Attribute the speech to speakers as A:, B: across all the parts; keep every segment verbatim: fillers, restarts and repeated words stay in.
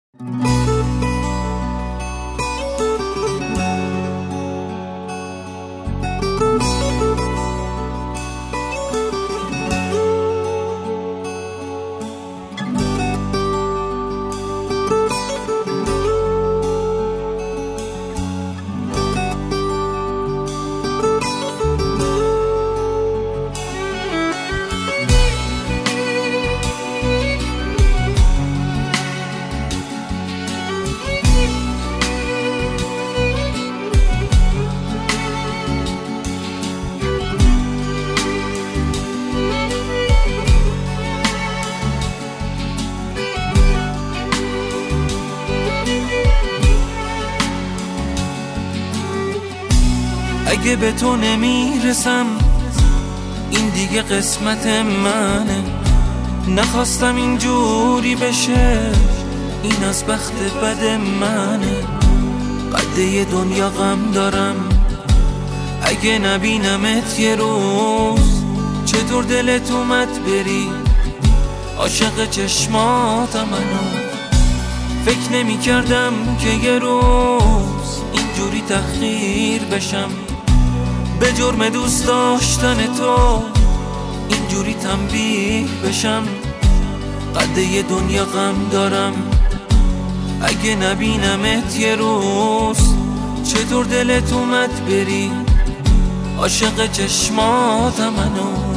A: اگه به تو نمیرسم این دیگه قسمت منه، نخواستم اینجوری بشه، این از بخت بد منه. قده دنیا غم دارم اگه نبینمت یه روز، چطور دلت اومد بری عاشق چشماتم. منو فکر نمی کردم که یه روز اینجوری تحقیر بشم، به جرم دوست داشتن تو اینجوری تنبیه بشم. قده دنیا غم دارم اگه نبینمت یه روز، چطور دلت اومد بری عاشق چشماتم. منو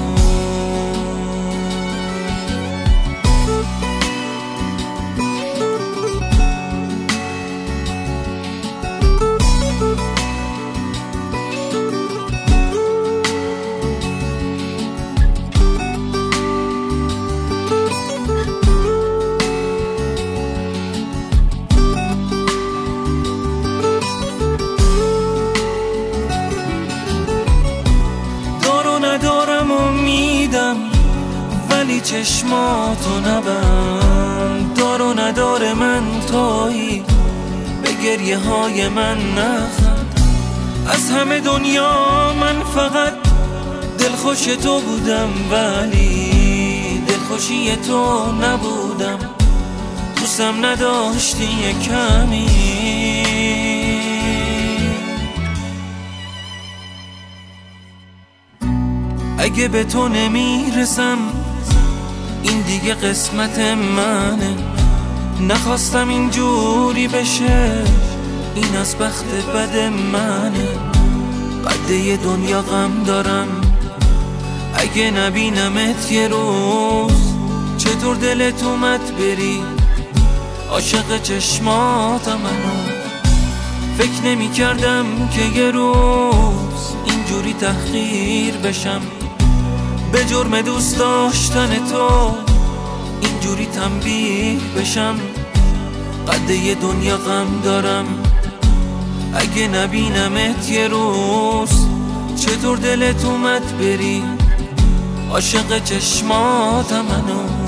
A: ولی چشماتو نبند، دار و ندار من تویی، به گریه های من نخند. از همه دنیا من فقط دلخوش تو بودم، ولی دلخوشی تو نبودم، دوستم نداشتی یه کمی. اگه به تو نمیرسم این دیگه قسمت منه، نخواستم اینجوری بشه، این از بخت بد منه. قده دنیا غم دارم اگه نبینمت یه روز، چطور دلت اومد بری عاشق چشماتم. منو فکر نمی کردم که یه روز اینجوری تحقیر بشم، به جرم دوست داشتن تو اینجوری تنبیه بشم. قده دنیا غم دارم اگه نبینمت یه روز، چطور دلت اومد بری عاشق چشماتم. منو